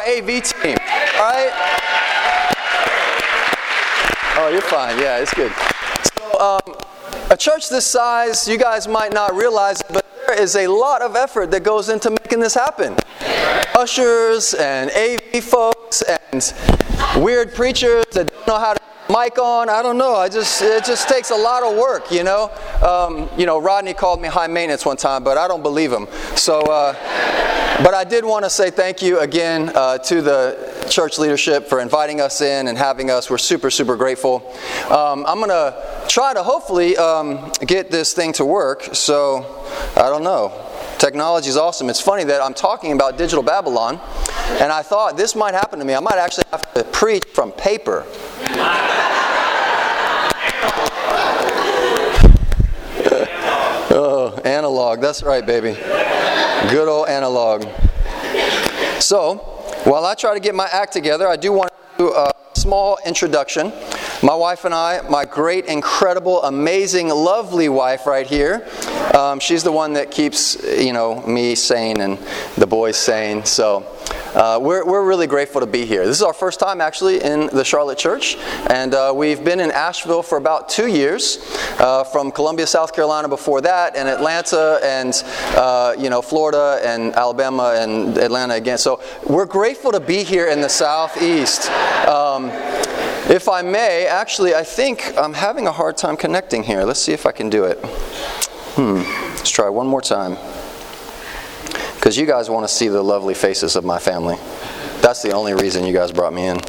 our AV team. All right? Oh, you're fine. Yeah, it's good. So, a church this size, you guys might not realize it, but there is a lot of effort that goes into making this happen. Ushers and AV folks and weird preachers that don't know how to mic on. I don't know. It just takes a lot of work, you know. Rodney called me high maintenance one time, but I don't believe him. So, but I did want to say thank you again to the church leadership for inviting us in and having us. We're super, super grateful. I'm going to try to hopefully get this thing to work. So, I don't know. Technology is awesome. It's funny that I'm talking about Digital Babylon, and I thought this might happen to me. I might actually have to preach from paper. Oh, analog. That's right, baby. Good old analog. So, while I try to get my act together, I do want to do a small introduction. My wife and I, my great, incredible, amazing, lovely wife right here, she's the one that keeps, me sane and the boys sane. So we're really grateful to be here. This is our first time actually in the Charlotte Church, and we've been in Asheville for about 2 years, from Columbia, South Carolina before that, and Atlanta, and Florida, and Alabama, and Atlanta again. So we're grateful to be here in the Southeast. If I may, actually, I think I'm having a hard time connecting here. Let's see if I can do it. Let's try one more time. Because you guys want to see the lovely faces of my family. That's the only reason you guys brought me in.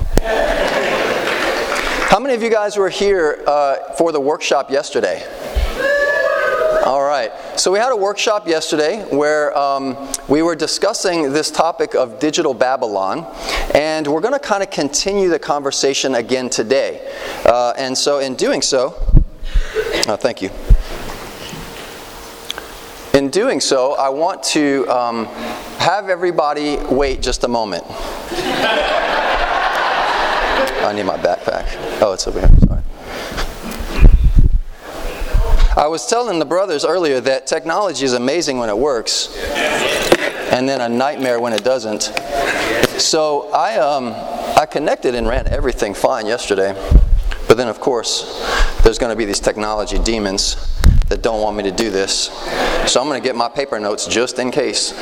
How many of you guys were here for the workshop yesterday? All right. So we had a workshop yesterday where we were discussing this topic of Digital Babylon, and we're going to kind of continue the conversation again today. And so in doing so, thank you. In doing so, I want to have everybody wait just a moment. I need my backpack. Oh, it's over here. Sorry. I was telling the brothers earlier that technology is amazing when it works, and then a nightmare when it doesn't. So I connected and ran everything fine yesterday, but then of course there's going to be these technology demons that don't want me to do this. So I'm going to get my paper notes just in case.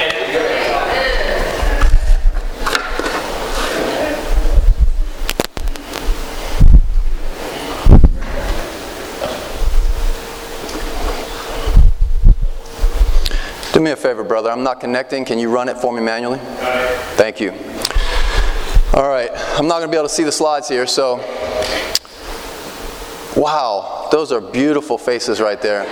Do me a favor, brother. I'm not connecting. Can you run it for me manually? Thank you. All right. I'm not going to be able to see the slides here, so... Wow. Those are beautiful faces right there.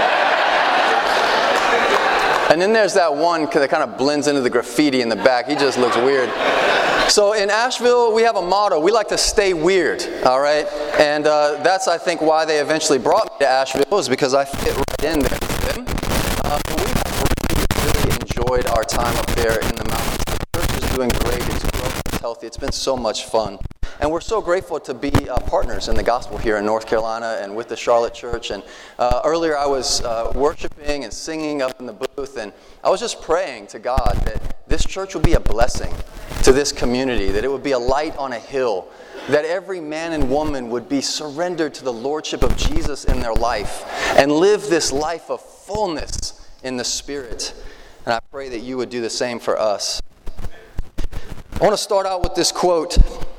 And then there's that one that kind of blends into the graffiti in the back. He just looks weird. So in Asheville, we have a motto. We like to stay weird, all right? And that's, I think, why they eventually brought me to Asheville, is because I fit right in there with them. We really enjoyed our time up there in the mountains. The church is doing great. It's growing. It's healthy. It's been so much fun. And we're so grateful to be partners in the gospel here in North Carolina and with the Charlotte Church. And earlier I was worshiping and singing up in the booth, and I was just praying to God that this church would be a blessing to this community, that it would be a light on a hill, that every man and woman would be surrendered to the lordship of Jesus in their life and live this life of fullness in the Spirit. And I pray that you would do the same for us. I want to start out with this quote.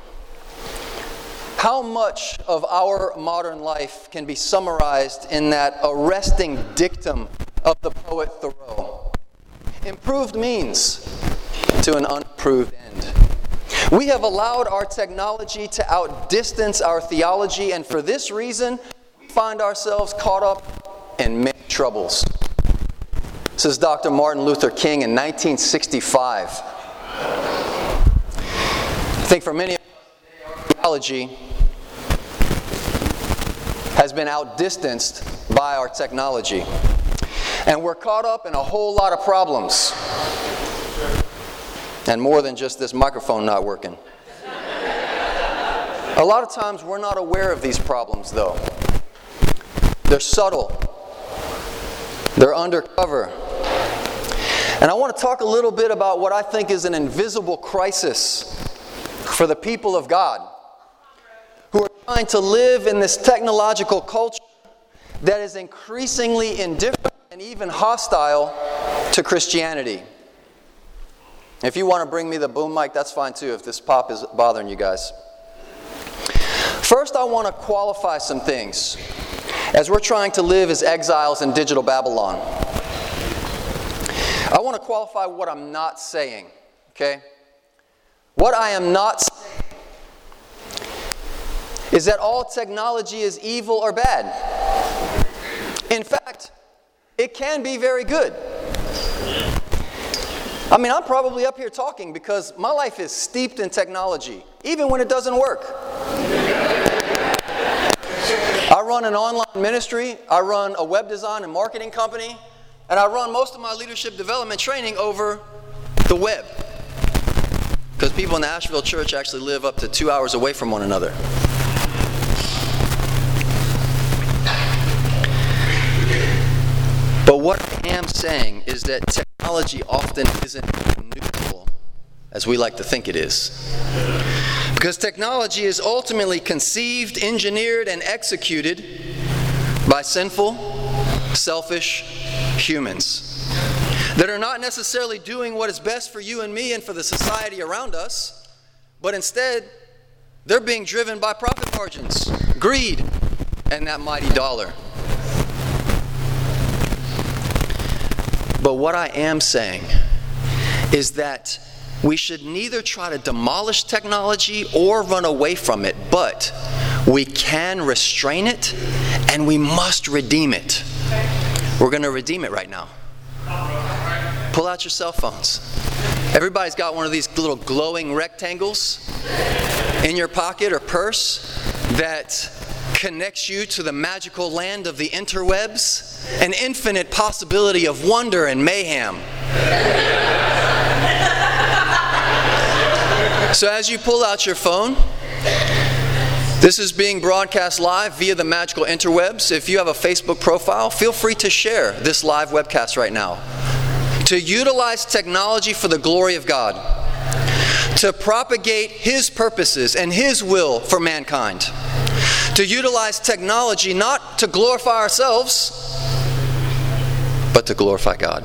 How much of our modern life can be summarized in that arresting dictum of the poet Thoreau? Improved means to an unimproved end. We have allowed our technology to outdistance our theology, and for this reason, we find ourselves caught up in many troubles. This is Dr. Martin Luther King in 1965. I think for many of us, our theology has been outdistanced by our technology. And we're caught up in a whole lot of problems. And more than just this microphone not working. A lot of times we're not aware of these problems, though. They're subtle. They're undercover. And I want to talk a little bit about what I think is an invisible crisis for the people of God who are trying to live in this technological culture that is increasingly indifferent and even hostile to Christianity. If you want to bring me the boom mic, that's fine too, if this pop is bothering you guys. First, I want to qualify some things as we're trying to live as exiles in digital Babylon. I want to qualify what I'm not saying, okay? What I am not saying is that all technology is evil or bad. In fact, it can be very good. I mean, I'm probably up here talking because my life is steeped in technology, even when it doesn't work. I run an online ministry, I run a web design and marketing company, and I run most of my leadership development training over the web. Because people in the Asheville church actually live up to 2 hours away from one another. But what I am saying is that technology often isn't neutral, as we like to think it is. Because technology is ultimately conceived, engineered, and executed by sinful, selfish humans that are not necessarily doing what is best for you and me and for the society around us, but instead, they're being driven by profit margins, greed, and that mighty dollar. But what I am saying is that we should neither try to demolish technology or run away from it, but we can restrain it and we must redeem it. We're going to redeem it right now. Pull out your cell phones. Everybody's got one of these little glowing rectangles in your pocket or purse that connects you to the magical land of the interwebs, an infinite possibility of wonder and mayhem. So as you pull out your phone, this is being broadcast live via the magical interwebs. If you have a Facebook profile, feel free to share this live webcast right now. To utilize technology for the glory of God. To propagate His purposes and His will for mankind. To utilize technology not to glorify ourselves, but to glorify God.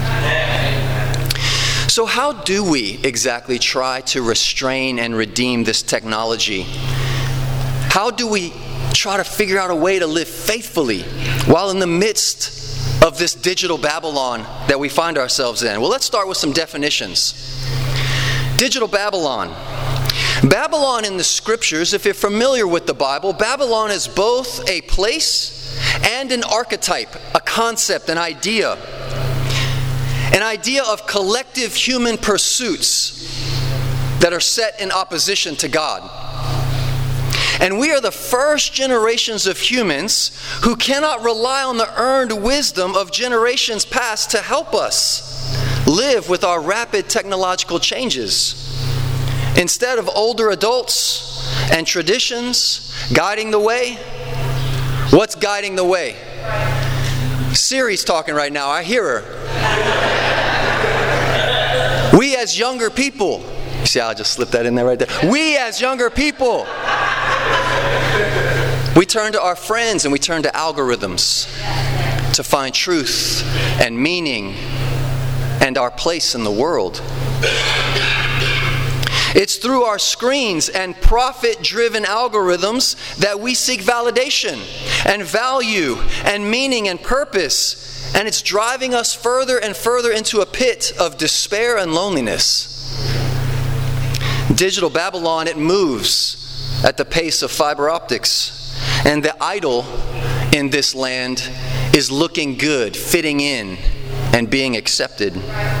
So how do we exactly try to restrain and redeem this technology? How do we try to figure out a way to live faithfully while in the midst of this digital Babylon that we find ourselves in? Well, let's start with some definitions. Digital Babylon. Babylon in the scriptures, if you're familiar with the Bible, Babylon is both a place and an archetype, a concept, an idea. An idea of collective human pursuits that are set in opposition to God. And we are the first generations of humans who cannot rely on the earned wisdom of generations past to help us live with our rapid technological changes. Instead of older adults and traditions guiding the way, what's guiding the way? Siri's talking right now, I hear her. We as younger people, you see how I just slipped that in there right there? We as younger people, we turn to our friends and we turn to algorithms to find truth and meaning and our place in the world. It's through our screens and profit-driven algorithms that we seek validation and value and meaning and purpose. And it's driving us further and further into a pit of despair and loneliness. Digital Babylon, it moves at the pace of fiber optics. And the idol in this land is looking good, fitting in, and being accepted.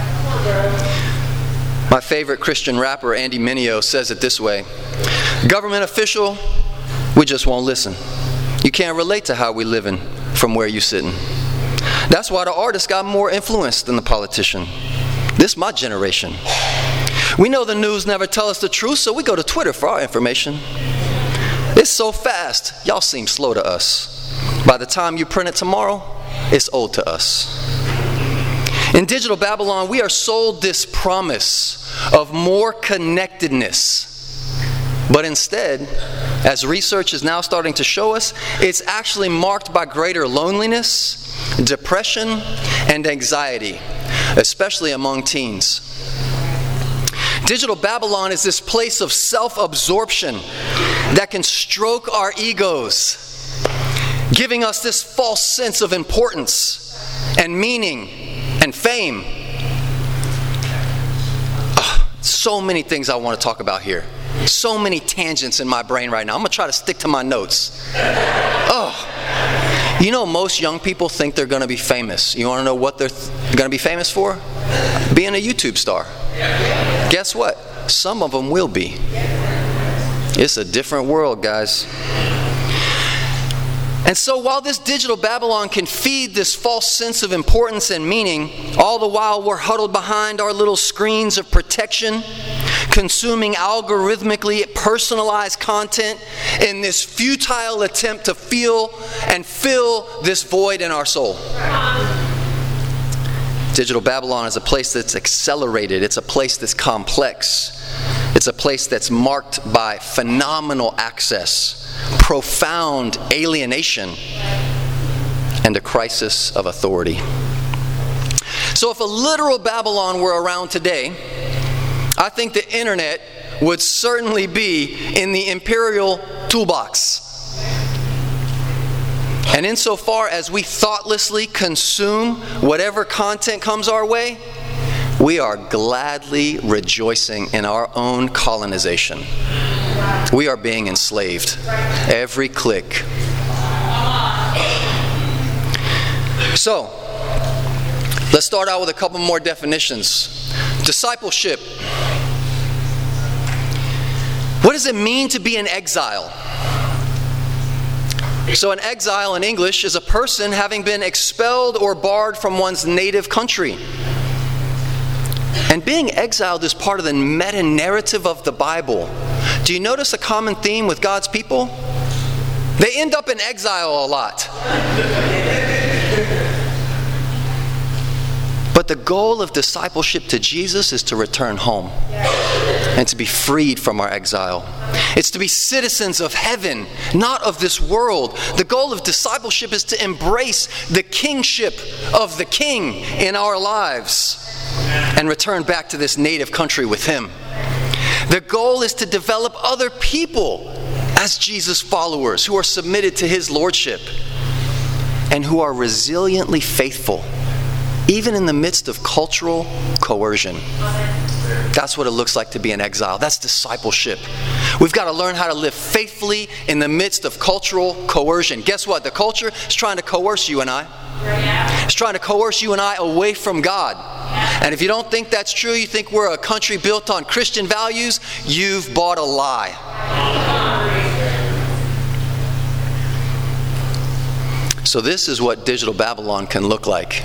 My favorite Christian rapper, Andy Mineo, says it this way: government official, we just won't listen. You can't relate to how we living from where you sitting. That's why the artist got more influence than the politician. This is my generation. We know the news never tell us the truth, so we go to Twitter for our information. It's so fast, y'all seem slow to us. By the time you print it tomorrow, it's old to us. In digital Babylon, we are sold this promise of more connectedness. But instead, as research is now starting to show us, it's actually marked by greater loneliness, depression, and anxiety, especially among teens. Digital Babylon is this place of self-absorption that can stroke our egos, giving us this false sense of importance and meaning and fame. So many things I want to talk about here. So many tangents in my brain right now. I'm going to try to stick to my notes. You know, most young people think they're going to be famous. You want to know what they're going to be famous for? Being a YouTube star. Guess what? Some of them will be. It's a different world, guys. And so while this digital Babylon can feed this false sense of importance and meaning, all the while we're huddled behind our little screens of protection, consuming algorithmically personalized content in this futile attempt to feel and fill this void in our soul. Digital Babylon is a place that's accelerated. It's a place that's complex. It's a place that's marked by phenomenal access, profound alienation, and a crisis of authority. So if a literal Babylon were around today, I think the internet would certainly be in the imperial toolbox. And insofar as we thoughtlessly consume whatever content comes our way, we are gladly rejoicing in our own colonization. We are being enslaved. Every click. So, let's start out with a couple more definitions. Discipleship. What does it mean to be an exile? So an exile in English is a person having been expelled or barred from one's native country. And being exiled is part of the meta-narrative of the Bible. Do you notice a common theme with God's people? They end up in exile a lot. But the goal of discipleship to Jesus is to return home and to be freed from our exile. It's to be citizens of heaven, not of this world. The goal of discipleship is to embrace the kingship of the King in our lives and return back to this native country with Him. The goal is to develop other people as Jesus followers who are submitted to His lordship and who are resiliently faithful, even in the midst of cultural coercion. That's what it looks like to be an exile. That's discipleship. We've got to learn how to live faithfully in the midst of cultural coercion. Guess what? The culture is trying to coerce you and I. It's trying to coerce you and I away from God. And if you don't think that's true, you think we're a country built on Christian values, you've bought a lie. So this is what digital Babylon can look like.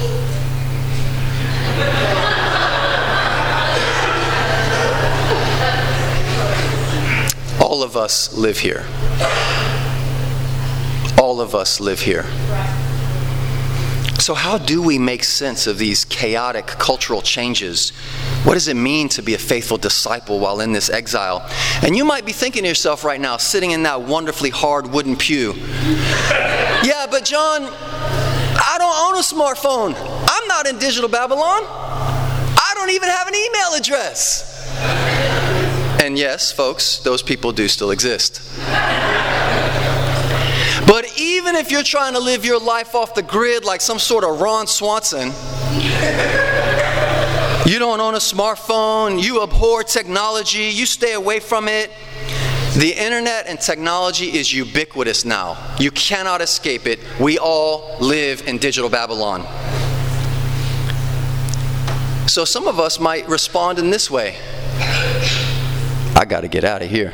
All of us live here. All of us live here. So how do we make sense of these chaotic cultural changes? What does it mean to be a faithful disciple while in this exile? And you might be thinking to yourself right now, sitting in that wonderfully hard wooden pew, yeah, but John, I don't own a smartphone. I'm not in digital Babylon. I don't even have an email address. And yes, folks, those people do still exist. But even if you're trying to live your life off the grid like some sort of Ron Swanson, you don't own a smartphone, you abhor technology, you stay away from it. The internet and technology is ubiquitous now. You cannot escape it. We all live in digital Babylon. So some of us might respond in this way. I got to get out of here.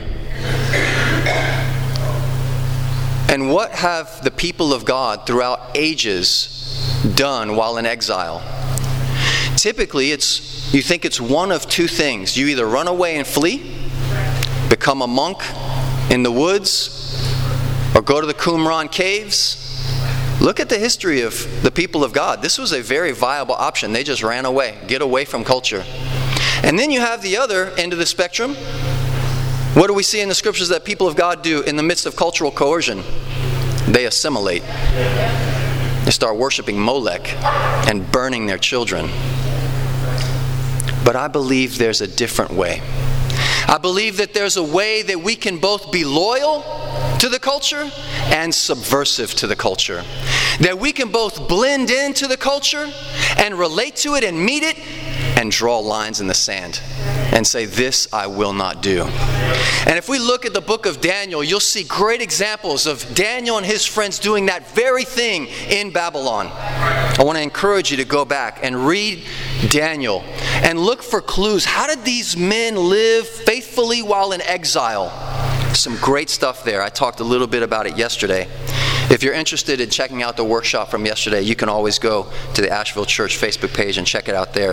And what have the people of God throughout ages done while in exile? Typically, you think it's one of two things. You either run away and flee, become a monk in the woods, or go to the Qumran caves, Look at the history of the people of God. This was a very viable option. They just ran away, get away from culture. And then you have the other end of the spectrum. What do we see in the scriptures that people of God do in the midst of cultural coercion? They assimilate. They start worshiping Molech and burning their children. But I believe there's a different way. I believe that there's a way that we can both be loyal to the culture and subversive to the culture. That we can both blend into the culture and relate to it and meet it and draw lines in the sand and say, this I will not do. And if we look at the book of Daniel, you'll see great examples of Daniel and his friends doing that very thing in Babylon. I want to encourage you to go back and read Daniel and look for clues. How did these men live faithfully while in exile? Some great stuff there. I talked a little bit about it yesterday. If you're interested in checking out the workshop from yesterday, you can always go to the Asheville Church Facebook page and check it out there.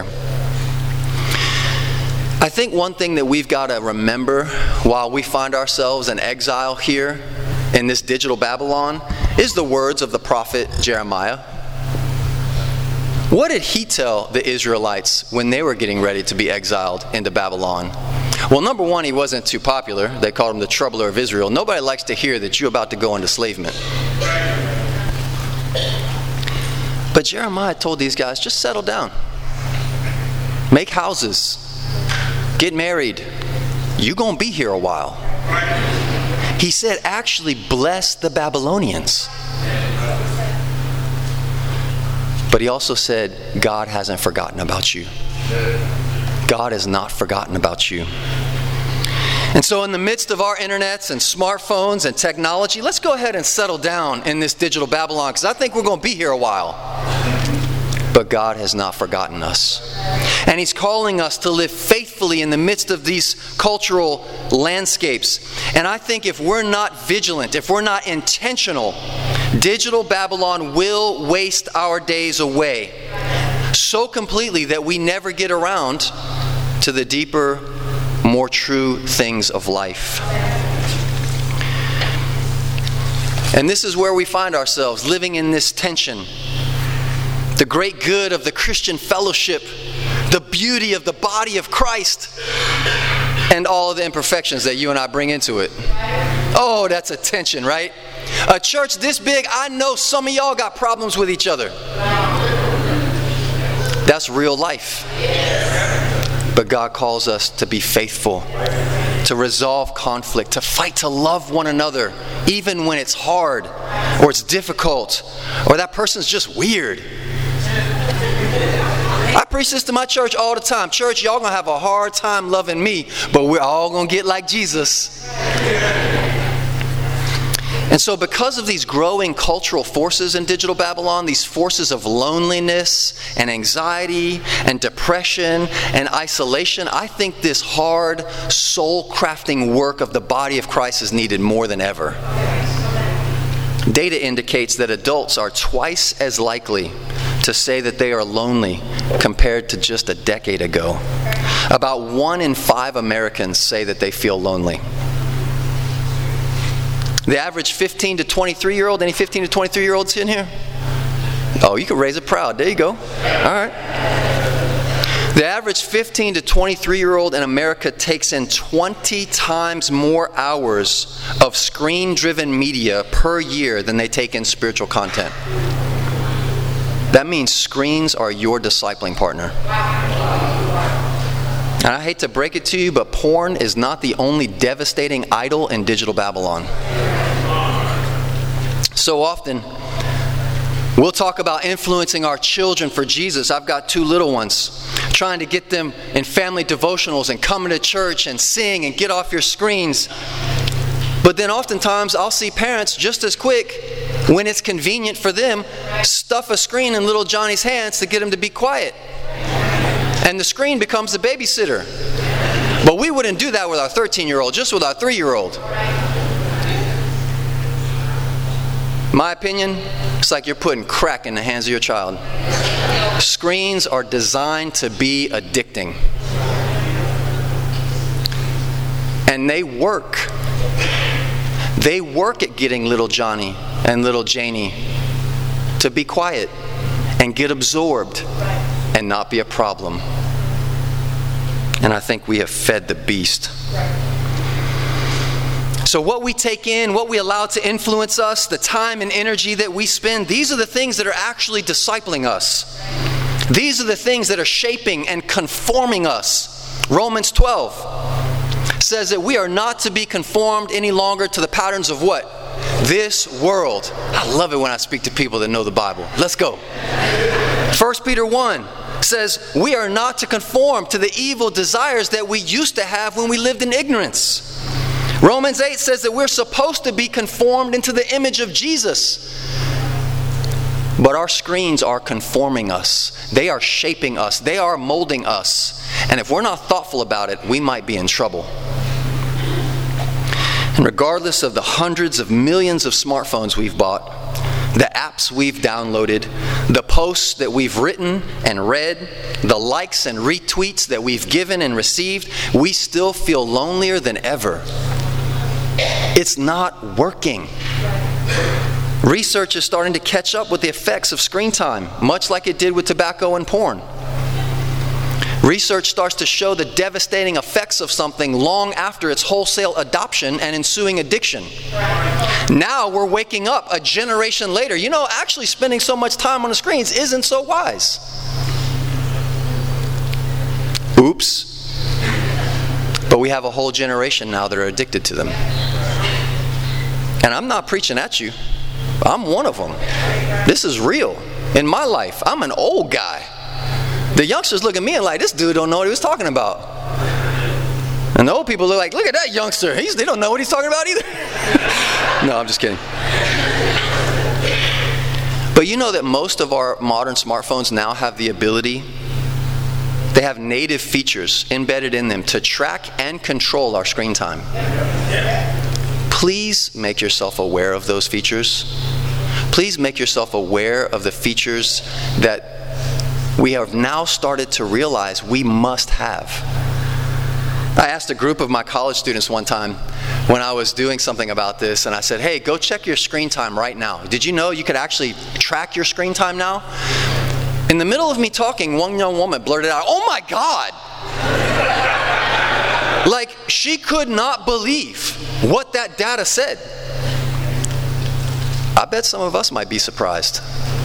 I think one thing that we've got to remember while we find ourselves in exile here in this digital Babylon is the words of the prophet Jeremiah. What did he tell the Israelites when they were getting ready to be exiled into Babylon? Well, number one, he wasn't too popular. They called him the troubler of Israel. Nobody likes to hear that you're about to go into enslavement. But Jeremiah told these guys, just settle down. Make houses. Get married. You're going to be here a while. He said, actually bless the Babylonians. But he also said, God hasn't forgotten about you. God has not forgotten about you. And so in the midst of our internets and smartphones and technology, let's go ahead and settle down in this digital Babylon, because I think we're going to be here a while. But God has not forgotten us. And He's calling us to live faithfully in the midst of these cultural landscapes. And I think if we're not vigilant, if we're not intentional, digital Babylon will waste our days away so completely that we never get around to the deeper, more true things of life. And this is where we find ourselves, living in this tension. The great good of the Christian fellowship, the beauty of the body of Christ, and all of the imperfections that you and I bring into it. Oh, that's a tension, right? A church this big, I know some of y'all got problems with each other. That's real life. But God calls us to be faithful, to resolve conflict, to fight to love one another, even when it's hard, or it's difficult, or that person's just weird. I preach this to my church all the time. Church, y'all gonna have a hard time loving me, but we're all gonna get like Jesus. And so because of these growing cultural forces in digital Babylon, these forces of loneliness and anxiety and depression and isolation, I think this hard soul-crafting work of the body of Christ is needed more than ever. Data indicates that adults are twice as likely to say that they are lonely compared to just a decade ago. About 1 in 5 Americans say that they feel lonely. The average 15 to 23-year-old, any 15 to 23-year-olds in here? Oh, you can raise it proud. There you go. All right. The average 15 to 23-year-old in America takes in 20 times more hours of screen-driven media per year than they take in spiritual content. That means screens are your discipling partner. And I hate to break it to you, but porn is not the only devastating idol in digital Babylon. So often, we'll talk about influencing our children for Jesus. I've got 2 little ones, trying to get them in family devotionals and coming to church and sing and get off your screens. But then oftentimes I'll see parents just as quick, when it's convenient for them, stuff a screen in little Johnny's hands to get him to be quiet. And the screen becomes the babysitter. But we wouldn't do that with our 13-year-old, just with our 3-year-old. My opinion, it's like you're putting crack in the hands of your child. Screens are designed to be addicting. And they work. They work at getting little Johnny and little Janie to be quiet and get absorbed and not be a problem. And I think we have fed the beast. So what we take in, what we allow to influence us, the time and energy that we spend, these are the things that are actually discipling us. These are the things that are shaping and conforming us. Romans 12 says that we are not to be conformed any longer to the patterns of what? This world. I love it when I speak to people that know the Bible. Let's go. 1 Peter 1 says we are not to conform to the evil desires that we used to have when we lived in ignorance. Romans 8 says that we're supposed to be conformed into the image of Jesus. But our screens are conforming us. They are shaping us. They are molding us. And if we're not thoughtful about it, we might be in trouble. And regardless of the hundreds of millions of smartphones we've bought, the apps we've downloaded, the posts that we've written and read, the likes and retweets that we've given and received, we still feel lonelier than ever. It's not working. Research is starting to catch up with the effects of screen time, much like it did with tobacco and porn. Research starts to show the devastating effects of something long after its wholesale adoption and ensuing addiction. Now we're waking up a generation later. You know, actually spending so much time on the screens isn't so wise. Oops. But we have a whole generation now that are addicted to them. And I'm not preaching at you. I'm one of them. This is real. In my life, I'm an old guy. The youngsters look at me and like, this dude don't know what he was talking about. And the old people look at that youngster. They don't know what he's talking about either. No, I'm just kidding. But you know that most of our modern smartphones now have the ability, they have native features embedded in them to track and control our screen time. Please make yourself aware of those features. Please make yourself aware of the features that we have now started to realize we must have. I asked a group of my college students one time when I was doing something about this, and I said, hey, go check your screen time right now. Did you know you could actually track your screen time now? In the middle of me talking, one young woman blurted out, oh my God! Like, she could not believe what that data said. I bet some of us might be surprised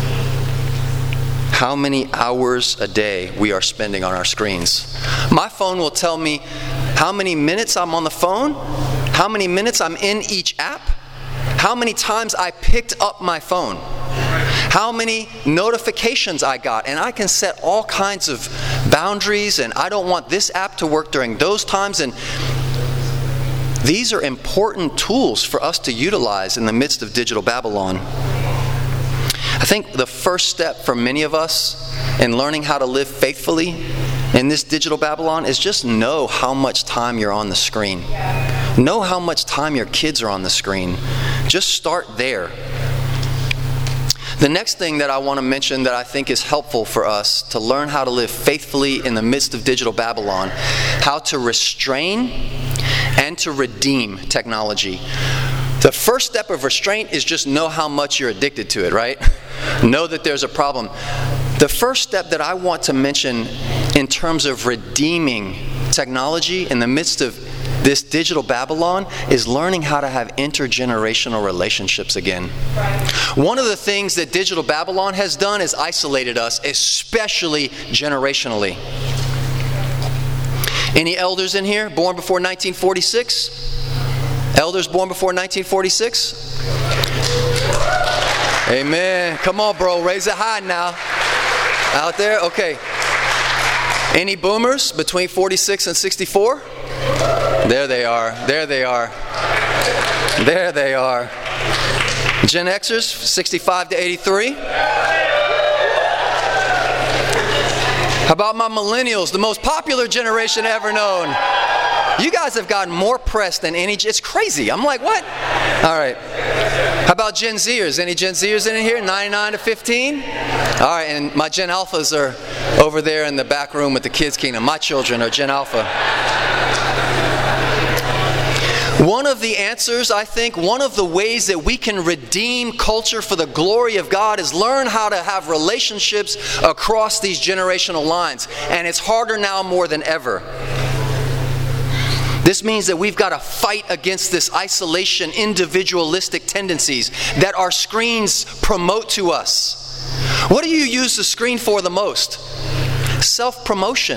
how many hours a day we are spending on our screens. My phone will tell me how many minutes I'm on the phone, how many minutes I'm in each app, how many times I picked up my phone, how many notifications I got, and I can set all kinds of boundaries, and I don't want this app to work during those times. And these are important tools for us to utilize in the midst of digital Babylon. I think the first step for many of us in learning how to live faithfully in this digital Babylon is just know how much time you're on the screen. Know how much time your kids are on the screen. Just start there. The next thing that I want to mention that I think is helpful for us to learn how to live faithfully in the midst of digital Babylon, how to restrain and to redeem technology. The first step of restraint is just know how much you're addicted to it, right? Know that there's a problem. The first step that I want to mention in terms of redeeming technology in the midst of this digital Babylon is learning how to have intergenerational relationships again. One of the things that digital Babylon has done is isolated us, especially generationally. Any elders in here born before 1946? Elders born before 1946? Amen. Come on, bro. Raise it high now. Out there? Okay. Any boomers between 46 and 64? There they are. There they are. There they are. Gen Xers, 65 to 83. How about my millennials, the most popular generation ever known? You guys have gotten more press than any. It's crazy. I'm like, what? All right. How about Gen Zers? Any Gen Zers in here? 99 to 15? All right. And my Gen Alphas are over there in the back room with the Kids Kingdom. My children are Gen Alpha. One of the answers, I think, one of the ways that we can redeem culture for the glory of God is learn how to have relationships across these generational lines. And it's harder now more than ever. This means that we've got to fight against this isolation, individualistic tendencies that our screens promote to us. What do you use the screen for the most? Self-promotion.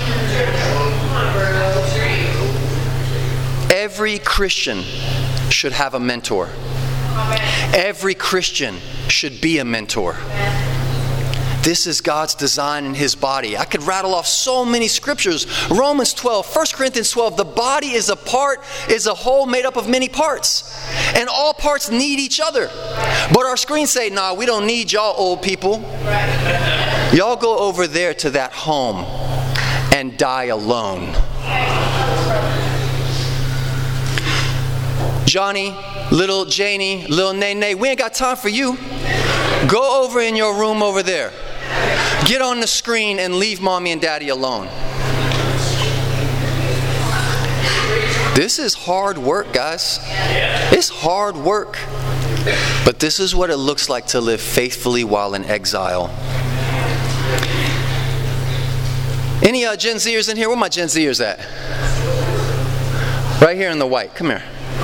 Every Christian should have a mentor. Every Christian should be a mentor. This is God's design in His body. I could rattle off so many scriptures. Romans 12, 1 Corinthians 12. The body is a whole made up of many parts. And all parts need each other. But our screens say, nah, we don't need y'all old people. Y'all go over there to that home and die alone. Johnny, little Janie, little Nene, we ain't got time for you. Go over in your room over there. Get on the screen and leave mommy and daddy alone. This is hard work, guys. It's hard work. But this is what it looks like to live faithfully while in exile. Any Gen Zers in here? Where my Gen Zers at? Right here in the white. Come here.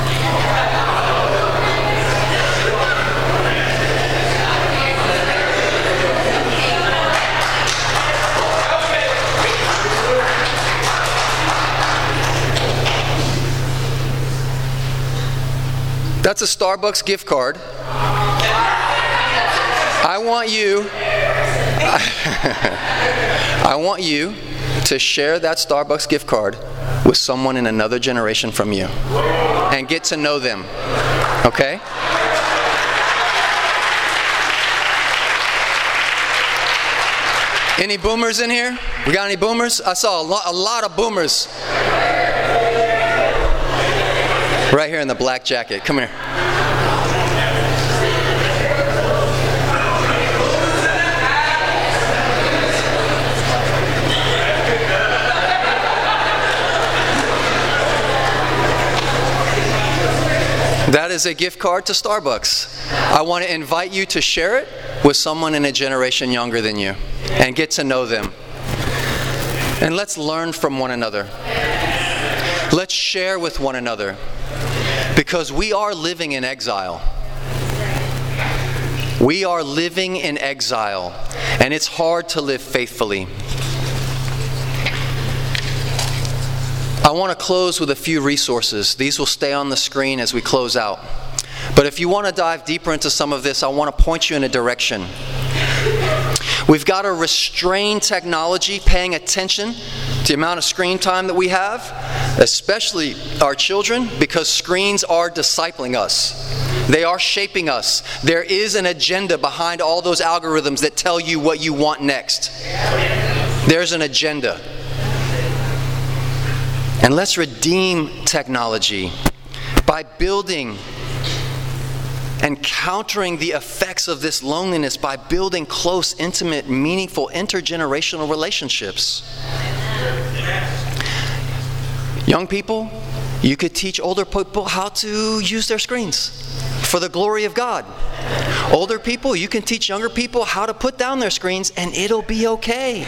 That's a Starbucks gift card. I want you to share that Starbucks gift card with someone in another generation from you and get to know them. Okay? Any boomers in here? We got any boomers? I saw a lot of boomers. Right here in the black jacket. Come here. That is a gift card to Starbucks. I want to invite you to share it with someone in a generation younger than you and get to know them. And let's learn from one another. Let's share with one another. Because we are living in exile. We are living in exile. And it's hard to live faithfully. I want to close with a few resources. These will stay on the screen as we close out. But if you want to dive deeper into some of this, I want to point you in a direction. We've got to restrain technology, paying attention to the amount of screen time that we have, especially our children, because screens are discipling us. They are shaping us. There is an agenda behind all those algorithms that tell you what you want next. There's an agenda. And let's redeem technology by building and countering the effects of this loneliness by building close, intimate, meaningful, intergenerational relationships. Young people, you could teach older people how to use their screens for the glory of God. Older people, you can teach younger people how to put down their screens and it'll be okay.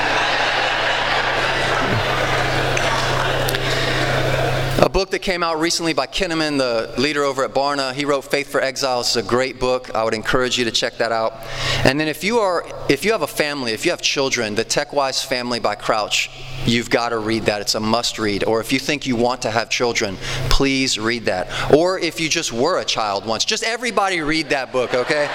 A book that came out recently by Kinnaman, the leader over at Barna, he wrote Faith for Exiles. It's a great book. I would encourage you to check that out. And then if you have a family, if you have children, the TechWise Family by Crouch, you've got to read that. It's a must read. Or if you think you want to have children, please read that. Or if you just were a child once, just everybody read that book, okay?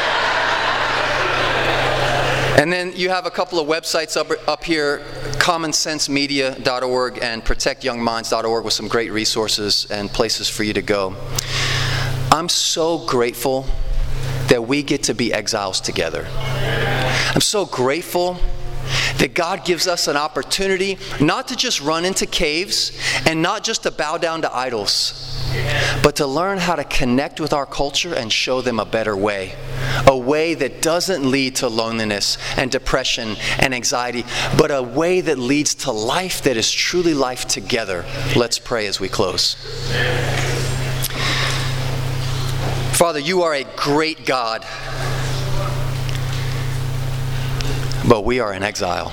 And then you have a couple of websites up here, commonsensemedia.org and protectyoungminds.org with some great resources and places for you to go. I'm so grateful that we get to be exiles together. I'm so grateful that God gives us an opportunity not to just run into caves and not just to bow down to idols, but to learn how to connect with our culture and show them a better way. a way that doesn't lead to loneliness and depression and anxiety, but a way that leads to life that is truly life together. Let's pray as we close. Father, you are a great God, but we are in exile.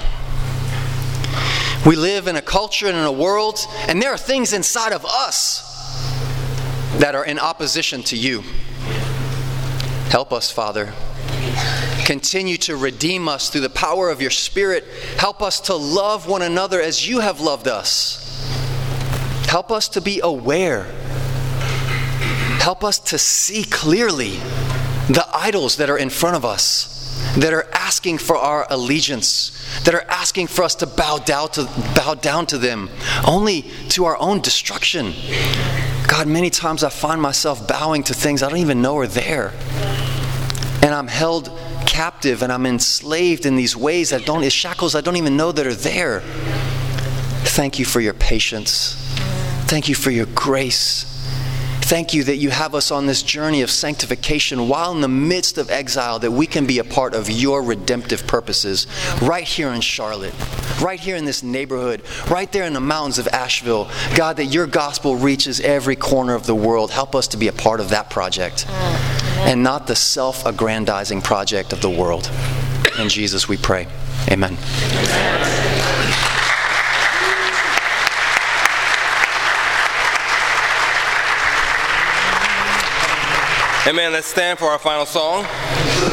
We live in a culture and in a world, and there are things inside of us that are in opposition to you. Help us, Father. Continue to redeem us through the power of your Spirit. Help us to love one another as you have loved us. Help us to be aware. Help us to see clearly the idols that are in front of us, that are asking for our allegiance, that are asking for us to bow down to them, only to our own destruction. God, many times I find myself bowing to things I don't even know are there. And I'm held captive and I'm enslaved in these ways shackles I don't even know that are there. Thank you for your patience. Thank you for your grace. Thank you that you have us on this journey of sanctification while in the midst of exile, that we can be a part of your redemptive purposes right here in Charlotte, right here in this neighborhood, right there in the mountains of Asheville. God, that your gospel reaches every corner of the world. Help us to be a part of that project and not the self-aggrandizing project of the world. In Jesus we pray. Amen. Amen. Let's stand for our final song.